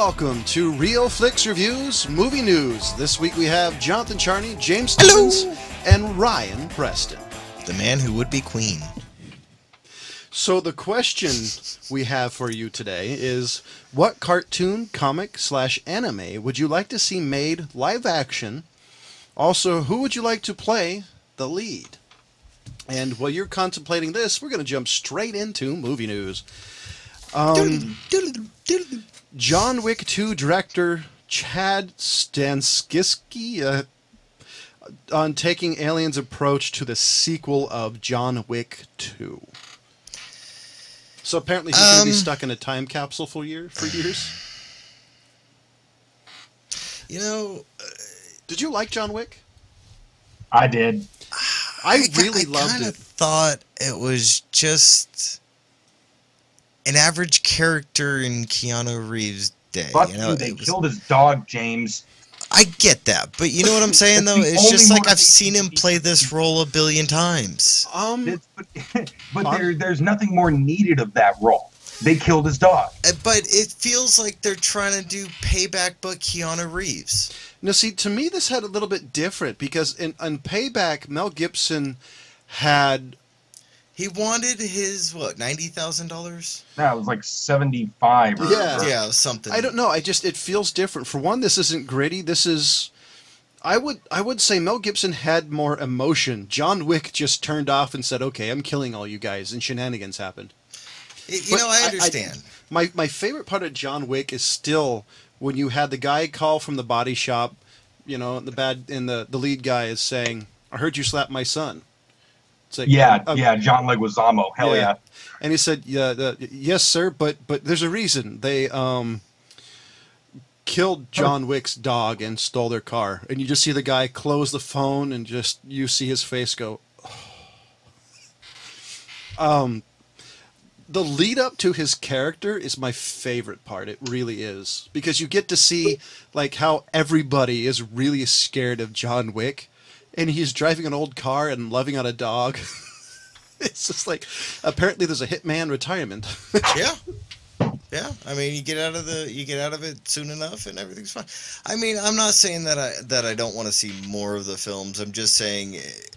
welcome to Real Flicks Reviews Movie News. This week we have Jonathan Charney, James Stevens, and Ryan Preston. The man who would be queen. So the question we have for you today is, what cartoon, comic, / anime would you like to see made live action? Also, who would you like to play the lead? And while you're contemplating this, we're going to jump straight into movie news. John Wick 2 director Chad Stahelski on taking Alien's approach to the sequel of John Wick 2. So apparently he's going to be stuck in a time capsule for years. You know, did you like John Wick? I did. I really loved kind it. of thought it was just an average character in Keanu Reeves' day. Fuck you know, you, they killed his dog, James. I get that, but you know what I'm saying, though? That's the It's just only like I've movie seen him play this role a billion times. But there's nothing more needed of that role. They killed his dog. But it feels like they're trying to do Payback but Keanu Reeves. Now, see, to me, this had a little bit different because in Payback, Mel Gibson had... He wanted his, what, $90,000? No, it was like 75 or Yeah, something. I don't know. It feels different. For one, this isn't gritty. This is... I would say Mel Gibson had more emotion. John Wick just turned off and said, okay, I'm killing all you guys, and shenanigans happened. I understand. My favorite part of John Wick is still when you had the guy call from the body shop, you know, the lead guy is saying, I heard you slap my son. It's like, John Leguizamo. Hell yeah. And he said, yes, sir, but there's a reason. They killed John Wick's dog and stole their car. And you just see the guy close the phone and just, you see his face go, oh. The lead up to his character is my favorite part. It really is. Because you get to see like how everybody is really scared of John Wick. And he's driving an old car and loving on a dog. It's just like, apparently there's a hitman retirement. Yeah. Yeah. I mean, you get out of it soon enough and everything's fine. I mean, I'm not saying that I don't want to see more of the films. I'm just saying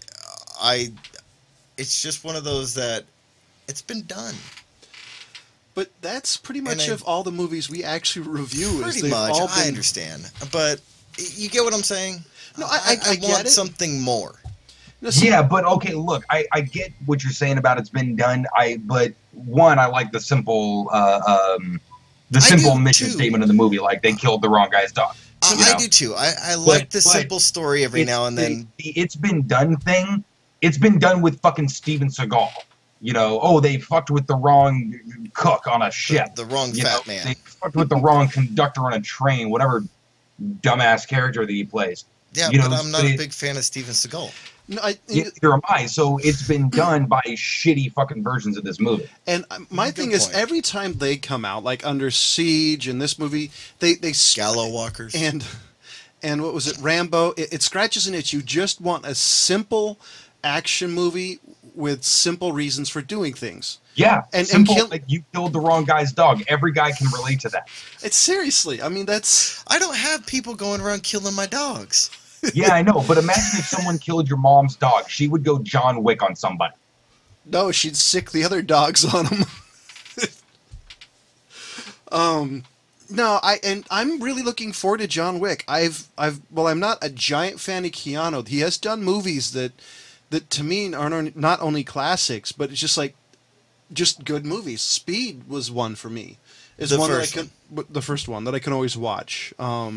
it's just one of those that it's been done. But that's pretty much of all the movies we actually review. Pretty much. I understand. But you get what I'm saying? No, I want something more. No, yeah, but okay, look, I get what you're saying about it's been done. But I like the simple mission statement of the movie, like they killed the wrong guy's dog. I do too. I like the simple story every now and then. The it's been done thing. It's been done with fucking Steven Seagal. You know, they fucked with the wrong cook on a ship. The wrong fat man. They fucked with the wrong conductor on a train, whatever dumbass character that he plays. Yeah, but I'm not a big fan of Steven Seagal. No, neither am I. So it's been done by shitty fucking versions of this movie. And my thing is, every time they come out, like Under Siege and this movie, they Shallow Walkers and what was it, Rambo? It scratches an itch. You just want a simple action movie with simple reasons for doing things. Yeah, simple. Like you killed the wrong guy's dog. Every guy can relate to that. It's seriously. I mean, I don't have people going around killing my dogs. Yeah, I know. But imagine if someone killed your mom's dog. She would go John Wick on somebody. No, she'd sick the other dogs on them. No, I'm really looking forward to John Wick. I'm not a giant fan of Keanu. He has done movies that to me are not only classics, but it's just like good movies. Speed was one for me. The first one that I can always watch.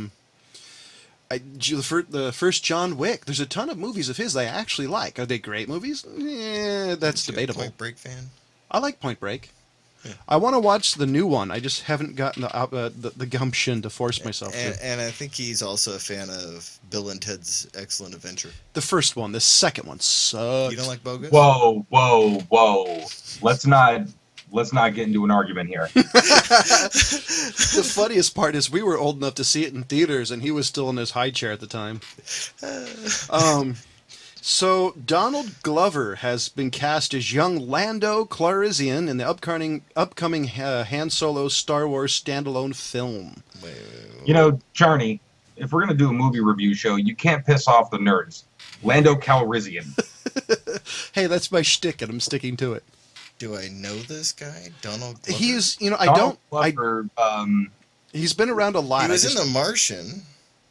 The first John Wick. There's a ton of movies of his that I actually like. Are they great movies? Yeah, that's debatable. Point Break fan? I like Point Break. Yeah. I want to watch the new one. I just haven't gotten the gumption to force myself to. And I think he's also a fan of Bill and Ted's Excellent Adventure. The first one. The second one sucked. You don't like Bogus? Whoa. Let's not get into an argument here. The funniest part is we were old enough to see it in theaters, and he was still in his high chair at the time. So Donald Glover has been cast as young Lando Calrissian in the upcoming Han Solo Star Wars standalone film. Wait, You know, Charney, if we're gonna do a movie review show, you can't piss off the nerds. Lando Calrissian. Hey, that's my shtick, and I'm sticking to it. do I know this guy? Donald Glover? He's, you know, Donald Glover, he's been around a lot. He was in The Martian.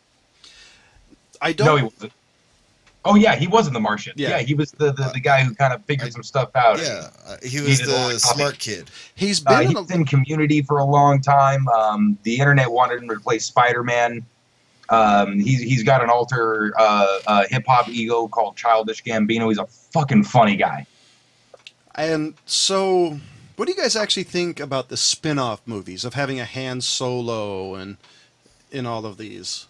I don't. no, he wasn't. Oh yeah, he was in The Martian. Yeah. Yeah, he was the guy who kind of figured some stuff out. Yeah, he was did a lot the of smart kid. He's been He in a, was in Community for a long time. The internet wanted him to play Spider-Man. He's got an alter hip hop ego called Childish Gambino. He's a fucking funny guy. And so, what do you guys actually think about the spin-off movies of having a Han Solo and in all of these?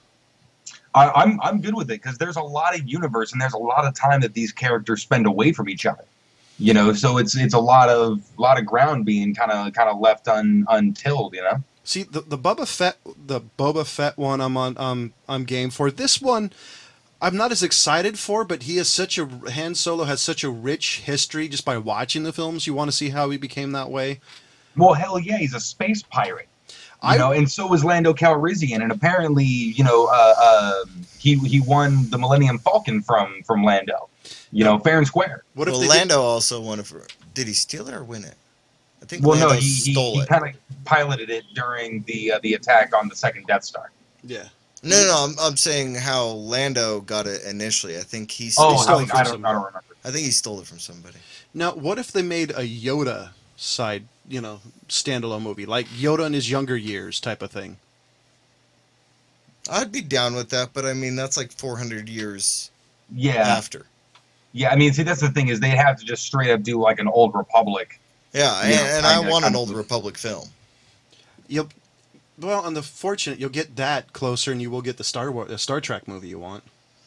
I'm good with it because there's a lot of universe and there's a lot of time that these characters spend away from each other. You know, so it's a lot of ground being kind of left untilled. You know. See, the Boba Fett one I'm game for. This one I'm not as excited for, but Han Solo has such a rich history just by watching the films. You want to see how he became that way. Well, hell yeah, he's a space pirate. You know, and so was Lando Calrissian, and apparently, you know, he won the Millennium Falcon from Lando. You know, fair and square. What if Well, they Lando also won it for. Did he steal it or win it? I think Well, Lando no, he stole it. kind of piloted it during the attack on the second Death Star. Yeah. No, I'm saying how Lando got it initially. I think he Oh, stole stole it. it I from don't remember. I think he stole it from somebody. Now, what if they made a Yoda side, you know, standalone movie, like Yoda in his younger years type of thing? I'd be down with that, but I mean that's like 400 years Yeah, after. yeah. I mean, see, that's the thing is they'd have to just straight up do like an Old Republic. Yeah, Yeah, and I kinda- want an kinda- Old Republic film. Well, on the fortunate, you'll get that closer, and you will get the Star Trek movie you want.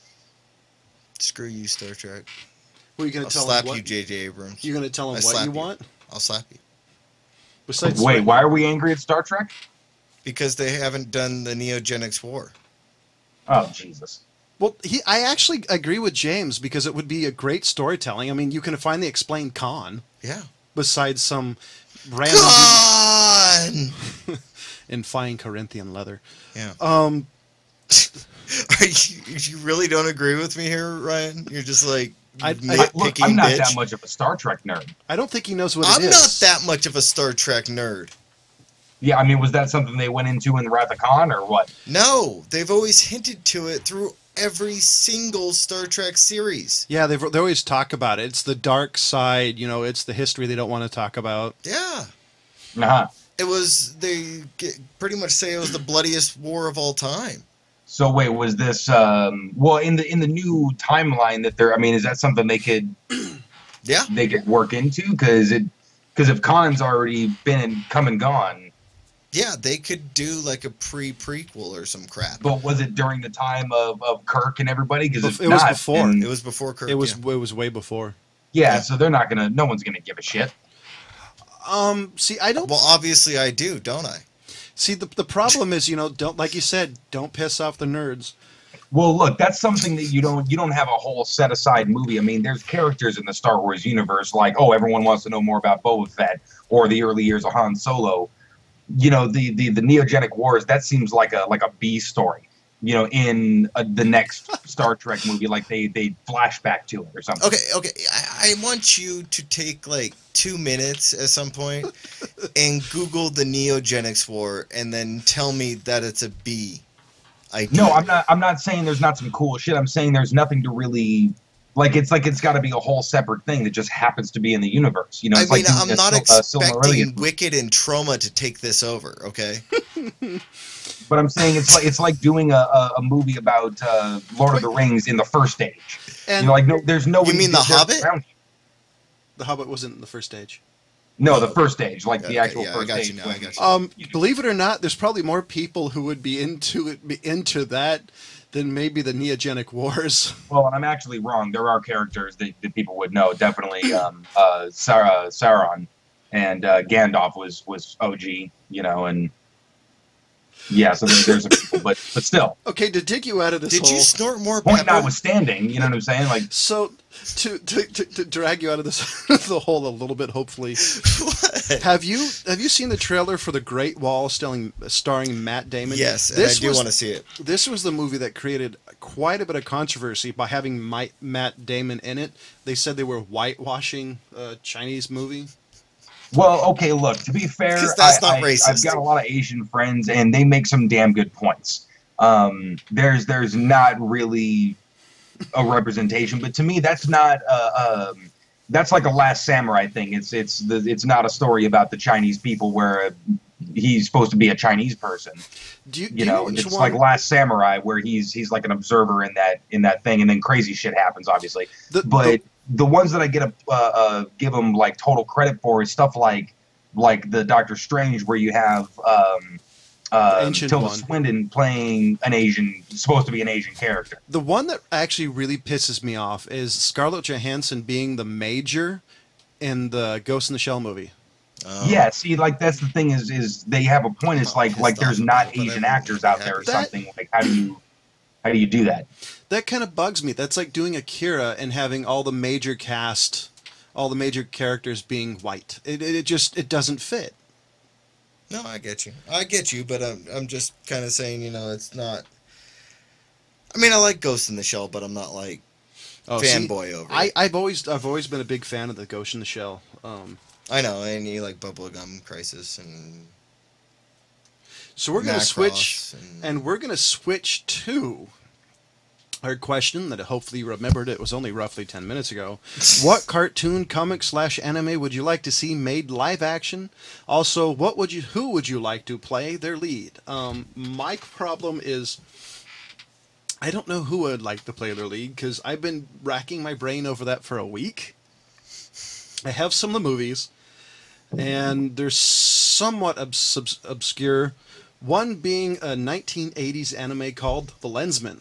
Screw you, Star Trek. Well, you're gonna I'll tell slap them what you, J.J. Abrams. you're gonna tell I them what slap you you. want. I'll slap you. Besides, Wait, why are we angry at Star Trek? Because they haven't done the Neogenics War. Oh, Jesus. Well, I actually agree with James because it would be a great storytelling. I mean, you can finally explain Khan Yeah. besides some random Gone! in fine Corinthian leather. Yeah. Um, you really don't agree with me here, Ryan? You're just like Look, Look, I'm nitpicking not bitch. that much of a Star Trek nerd. I don't think he knows what I'm it is. not that much of a Star Trek nerd. Yeah, I mean, was that something they went into in Wrath of Khan or what? No, they've always hinted to it through every single Star Trek series. Yeah, they always talk about it. It's the dark side, you know. It's the history they don't want to talk about. Yeah. Uh-huh. It was, pretty much say it was the bloodiest war of all time. So wait, was this well in the new timeline that they're? I mean, is that something they could Yeah. work into? Because if Khan's already been and come and gone, Yeah, they could do like a prequel or some crap. but was it during the time of Kirk and everybody? Because It was before. It was before Kirk. It was way before. yeah, so they're not gonna. No one's gonna give a shit. See, I don't. Well, obviously I do, don't I? See, the problem is, you know, don't, like you said, don't piss off the nerds. Well, look, that's something that you don't have a whole set aside movie. I mean, there's characters in the Star Wars universe like, oh, everyone wants to know more about Boba Fett or the early years of Han Solo. You know, the Neogenic Wars, that seems like a B story. You know, in the next Star Trek movie, like they flash back to it or something. Okay. I want you to take like 2 minutes at some point and Google the Neogenics War and then tell me that it's a B idea. No, I'm not saying there's not some cool shit. I'm saying there's nothing to really it's got to be a whole separate thing that just happens to be in the universe. You know, it's I'm not expecting Silmarillion. Wicked and Trauma to take this over, okay? But I'm saying it's like doing a movie about Lord of the Rings in the first stage. And You know, like no, there's no. You mean The Hobbit? the Hobbit wasn't in the first stage. No, the first stage, like the Okay, actual yeah, I first got you stage. now, I got you. Believe it or not, there's probably more people who would be into that than maybe the Neogenic Wars. Well, and I'm actually wrong. There are characters that people would know. Definitely, Sauron and Gandalf was OG. You know, and Yeah, so there's a couple, but still. Okay, to dig you out of this Did hole. you snort more Point pepper? notwithstanding, you know what I'm saying? Like, So to drag you out of this the hole a little bit, hopefully. What? Have you seen the trailer for The Great Wall starring Matt Damon? Yes, and I do want to see it. This was the movie that created quite a bit of controversy by having Matt Damon in it. They said they were whitewashing a Chinese movie. well, okay, look, to be fair, 'Cause that's not I've racist. got a lot of Asian friends, and they make some damn good points. There's not really a representation, but to me, that's not that's like a Last Samurai thing. It's not a story about the Chinese people where he's supposed to be a Chinese person. You know, it's like Last Samurai where he's like an observer in that thing, and then crazy shit happens, obviously. The ones that I give them like total credit for is stuff like the Doctor Strange, where you have Tilda Swinton playing supposed to be an Asian character. The one that actually really pisses me off is Scarlett Johansson being the Major in the Ghost in the Shell movie. Yeah, see, like that's the thing is they have a point. It's like there's not Asian actors out there or something. Like how do you do that? That kind of bugs me. That's like doing Akira and having all the major cast, all the major characters being white. It doesn't fit. No, I get you, but I'm just kind of saying, you know, it's not. I mean, I like Ghost in the Shell, but I'm not like fanboy over it. I've always been a big fan of the Ghost in the Shell. I know, and you like Bubblegum Crisis and. So we're gonna Macross switch to our question that hopefully you remembered. It was only roughly 10 minutes ago. What cartoon, comic / anime would you like to see made live action? Also, who would you like to play their lead? My problem is I don't know who I'd like to play their lead because I've been racking my brain over that for a week. I have some of the movies, and they're somewhat obscure. One being a 1980s anime called The Lensman.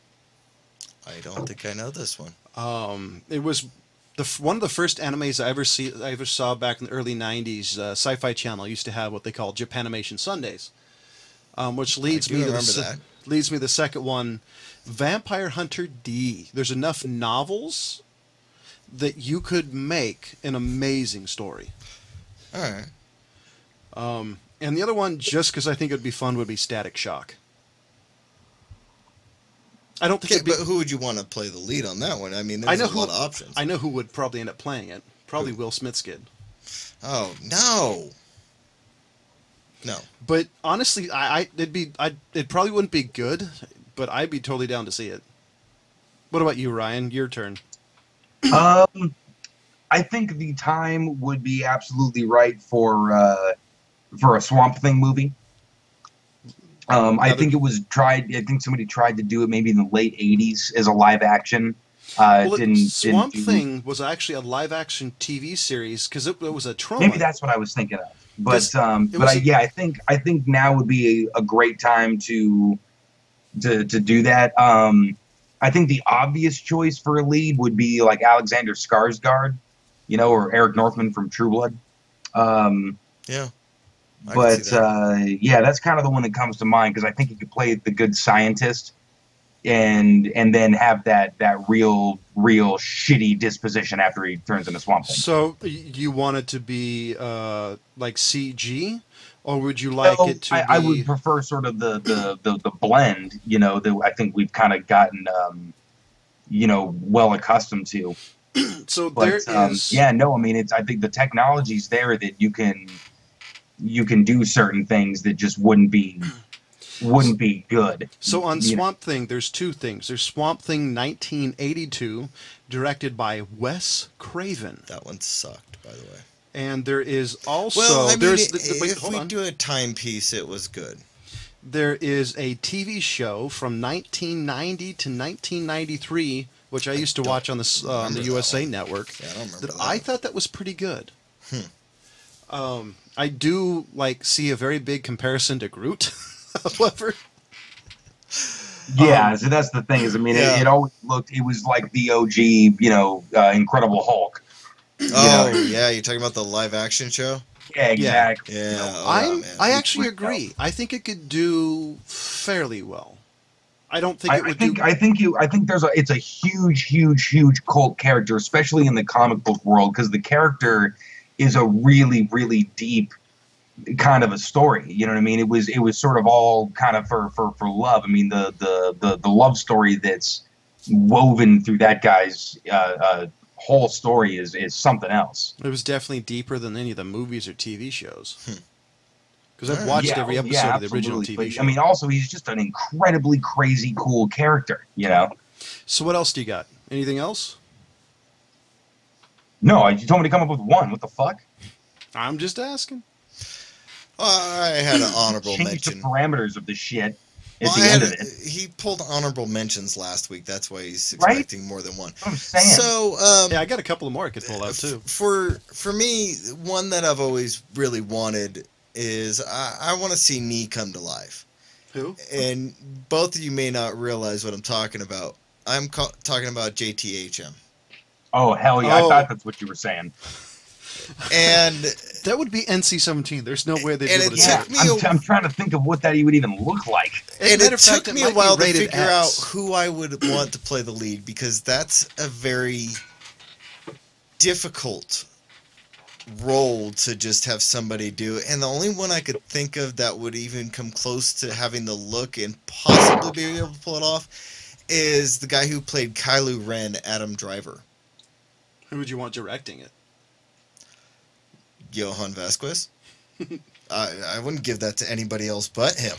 I don't think I know this one. It was one of the first animes I ever saw back in the early 90s. Sci-Fi Channel used to have what they called Japanimation Sundays, which leads me to the second one, Vampire Hunter D. There's enough novels that you could make an amazing story. All right. And the other one, just because I think it would be fun, would be Static Shock. I don't think. But who would you want to play the lead on that one? I mean, there's a lot of options. I know who would probably end up playing it. Probably Will Smith's kid. Oh no. No. But honestly, it probably wouldn't be good, but I'd be totally down to see it. What about you, Ryan? Your turn. I think the time would be absolutely right for a Swamp Thing movie. I think it was tried. I think somebody tried to do it maybe in the late '80s as a live action. Swamp Thing was actually a live action TV series because it was a Troma. Maybe that's what I was thinking of. But I think now would be a great time to do that. I think the obvious choice for a lead would be like Alexander Skarsgård, or Eric Northman from True Blood. Yeah. But that's kind of the one that comes to mind because I think he could play the good scientist, and then have that real shitty disposition after he turns into Swamp Thing. So you want it to be like CG, or would you like it to? I would prefer sort of the blend. That I think we've kind of gotten well accustomed to. So there is. Yeah, no, I mean I think the technology's there that you can do certain things that just wouldn't be good. So on Swamp Thing, there's two things. There's Swamp Thing 1982, directed by Wes Craven. That one sucked, by the way. And there is also if we do a timepiece, it was good. There is a TV show from 1990 to 1993, which I used to watch on the USA Network. Yeah, I don't remember that. I thought that was pretty good. I do see a very big comparison to Groot, however. Yeah, so that's the thing. It always looked. It was like the OG, Incredible Hulk. Oh yeah, you're talking about the live action show. Yeah, exactly. Yeah, You know, oh, man. I actually freaked out. agree. I think it could do fairly well. I don't think I, it I would think do. I think you I think it's a huge cult character, especially in the comic book world, because the character is a really deep kind of a story. You know what I mean? It was sort of all kind of for love. I mean the love story that's woven through that guy's whole story is something else. It was definitely deeper than any of the movies or TV shows. Because I've Alright. watched every episode of the original absolutely. TV But, show. I mean, also he's just an incredibly crazy cool character. You know? So what else do you got? Anything else? No, you told me to come up with one. What the fuck? I'm just asking. I had an honorable Change the mention. parameters of the shit at Well, the I end had of it. he pulled honorable mentions last week. That's why he's Right? expecting more than one. That's what I'm saying. So, Yeah, I got a couple more I could pull out too. for me, one that I've always really wanted is I want to see Nee come to life. Who? And both of you may not realize what I'm talking about. I'm talking about JTHM. Oh hell yeah! Oh. I thought that's what you were saying. And That would be NC-17. There's no way they'd be And able to it do Yeah, took it. me I'm trying to think of what that would even look like. As a and matter it of fact, took it me a might be while to rated figure out X. who I would want to play the lead, because that's a very difficult role to just have somebody do. And the only one I could think of that would even come close to having the look and possibly be able to pull it off is the guy who played Kylo Ren, Adam Driver. Who would you want directing it? Johan Vasquez. I wouldn't give that to anybody else but him.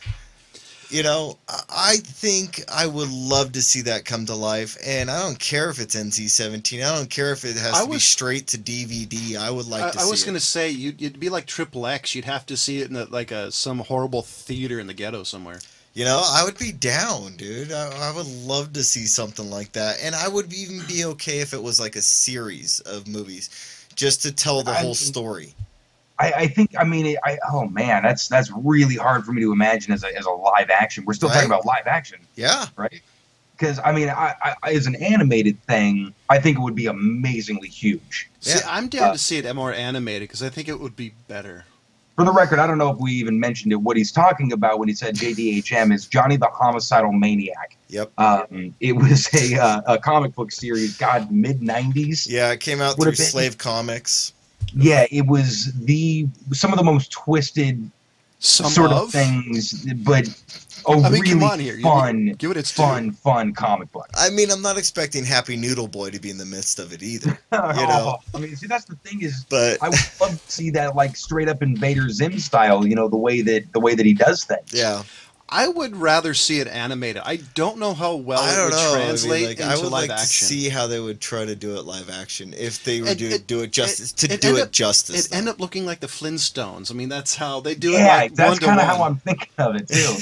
You know, I think I would love to see that come to life, and I don't care if it's NC-17. I don't care if it has to be straight to DVD. I would like to see I was it. going to say, you'd be like Triple X. You'd have to see it in some horrible theater in the ghetto somewhere. You know, I would be down, dude. I would love to see something like that, and I would even be okay if it was like a series of movies, just to tell the whole story. I think oh man, that's really hard for me to imagine as a live action. We're still talking Right? about live action, Yeah. right? Because I as an animated thing, I think it would be amazingly huge. See, Yeah. I'm down to see it more animated because I think it would be better. For the record, I don't know if we even mentioned it. What he's talking about when he said JDHM is Johnny the Homicidal Maniac. Yep. It was a comic book series, God, mid '90s. Yeah, it came out Would through have been- Slave Comics. Yeah, it was some of the most twisted Some sort of of things, but I mean, really come on here. fun, Give it its due. fun comic book. I mean, I'm not expecting Happy Noodle Boy to be in the midst of it either. I mean, see, that's the thing is, But I would love to see that like straight up Invader Zim style. You know, the way that he does things. yeah, I would rather see it animated. I don't know how well I it don't would know. translate I into would live like action. to see how they would try to do it live action if they were It- do it- it justice it to do end it up- justice. It end up looking like the Flintstones. I mean, that's how they do it. Yeah, Like that's kind of one-to-one. how I'm thinking of it too.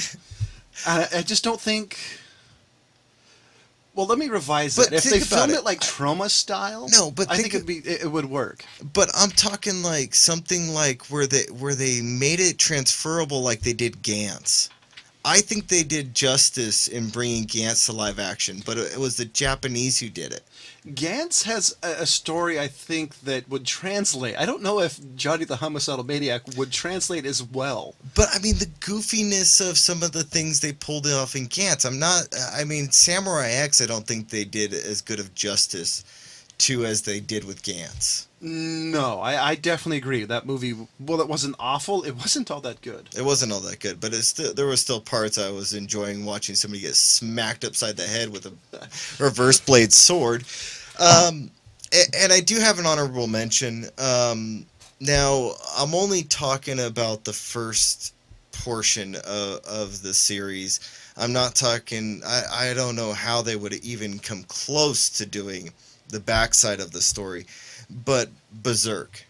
I just don't think. Well, let me revise But that. If think they about film it. it like Trauma style, No, but I think think it would work. But I'm talking like something like where they made it transferable, like they did Gantz. I think they did justice in bringing Gantz to live action, but it was the Japanese who did it. Gantz has a story I think that would translate. I don't know if Johnny the Homicidal Maniac would translate as well. But I mean, the goofiness of some of the things they pulled off in Gantz. I mean, Samurai X, I don't think they did as good of justice to as they did with Gantz. No, I definitely agree. That movie, well, it wasn't awful. It wasn't all that good. It wasn't all that good, but there were still parts I was enjoying watching somebody get smacked upside the head with a reverse blade sword. And I do have an honorable mention. Now, I'm only talking about the first portion of the series. I'm not talking... I don't know how they would even come close to doing the backside of the story, but Berserk.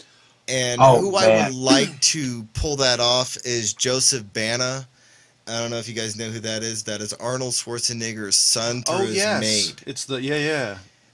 And who I would like to pull that off is Joseph Bana. I don't know if you guys know who that is. That is Arnold Schwarzenegger's son through his maid. It's yeah.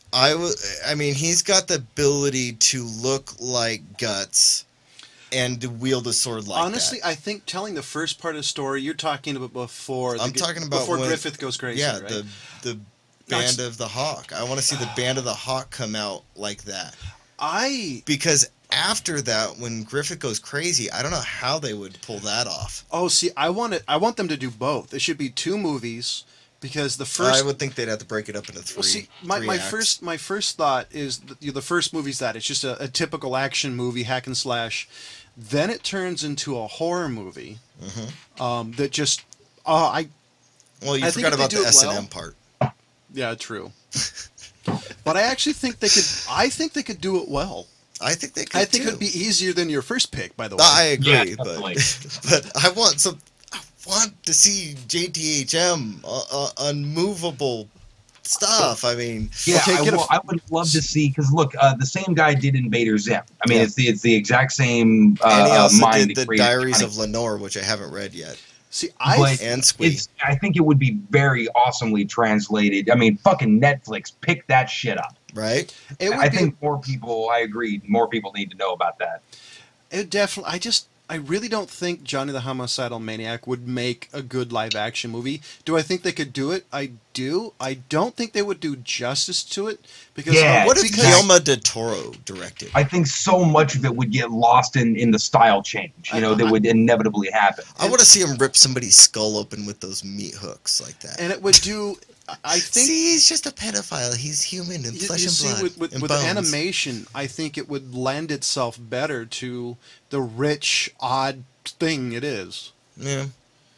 I mean, he's got the ability to look like Guts and to wield a sword like Honestly, that. I think telling the first part of the story, you're talking about before. I'm talking about before when, Griffith goes crazy. Yeah, right? the Band of the Hawk. I want to see the Band of the Hawk come out like that. Because after that, when Griffith goes crazy, I don't know how they would pull that off. Oh, see, I want them to do both. It should be 2 movies because the first. I would think they'd have to break it up into 3. Well, see, three my acts. first thought is the first movie's that it's just a typical action movie, hack and slash. Then it turns into a horror movie. That just I. Well, you I think forgot if they about do the it S&M well- part. Yeah, true. But I actually think they could. I think they could do it well. I think they could. I think too. it'd be easier than your first pick, by the way. I agree, Yeah, but definitely. but I want to see JTHM unmovable stuff. I mean, Yeah, Okay, get a- I would love to see because look, the same guy did Invader Zim. I mean, Yeah. it's the exact same and he also mind. did that the created Diaries Johnny. of Lenore, which I haven't read yet, See, But and Squeak. I think it would be very awesomely translated. I mean, fucking Netflix, pick that shit up. Right? it would I be. think more people. I agree. More people need to know about that. It definitely. I really don't think Johnny the Homicidal Maniac would make a good live action movie. Do I think they could do it? I do. I don't think they would do justice to it because Yeah, What if because- Guillermo del Toro directed? I think so much of it would get lost in the style change. You know, that would inevitably happen. I want to see him rip somebody's skull open with those meat hooks like that. and it would do. I think. See, he's just a pedophile. He's human and You flesh and see, blood. with and with bones. animation, I think it would lend itself better to the rich, odd thing it is. Yeah.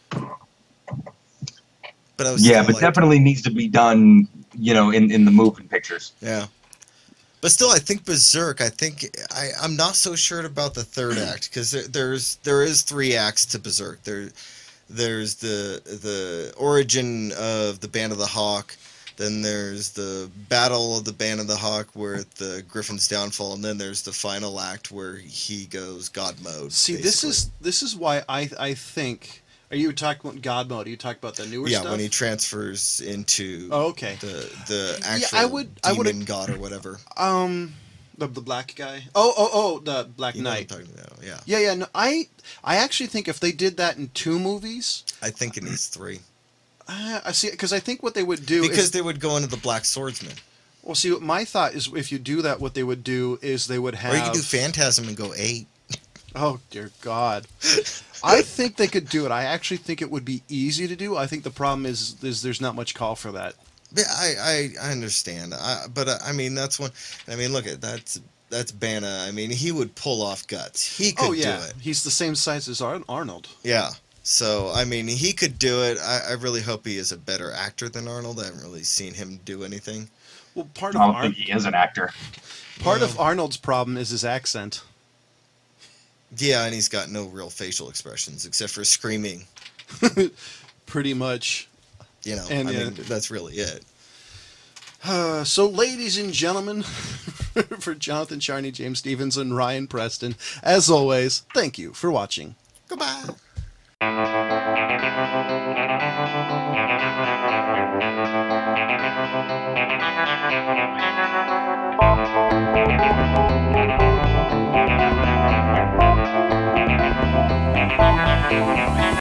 But I was Yeah, still but like, definitely needs to be done. You know, in the moving pictures. Yeah. But still, I think Berserk. I'm not so sure about the third act because there is 3 acts to Berserk. There's the origin of the Band of the Hawk, then there's the battle of the Band of the Hawk where the Griffin's downfall, and then there's the final act where he goes God mode. See, basically. this is why I think. Are you talking about God mode? Are you talking about the newer Yeah, stuff? when he transfers into Oh, okay. the actual I would- demon god or whatever. The black guy. Oh, the Black You know what I'm Knight. talking about, yeah. Yeah. No, I actually think if they did that in 2 movies, I think it needs 3. I see, because I think what they would do Because is, they would go into the Black Swordsman. well, see, my thought is if you do that, what they would do is they would have. Or you could do Phantasm and go 8. Oh dear God! I think they could do it. I actually think it would be easy to do. I think the problem is there's not much call for that. Yeah, I understand. But I mean, that's one. I mean, look at that's Bana. I mean, he would pull off guts. He could Oh yeah, do it. he's the same size as Arnold. Yeah. So I mean, he could do it. I really hope he is a better actor than Arnold. I haven't really seen him do anything. Well, part I of don't think he is an actor. of Arnold's problem is his accent. Yeah, and he's got no real facial expressions except for screaming. Pretty much. You know, And, I yeah. mean, that's really it. So, ladies and gentlemen, for Jonathan Charney, James Stevens, and Ryan Preston, as always, thank you for watching. Goodbye. Thank you.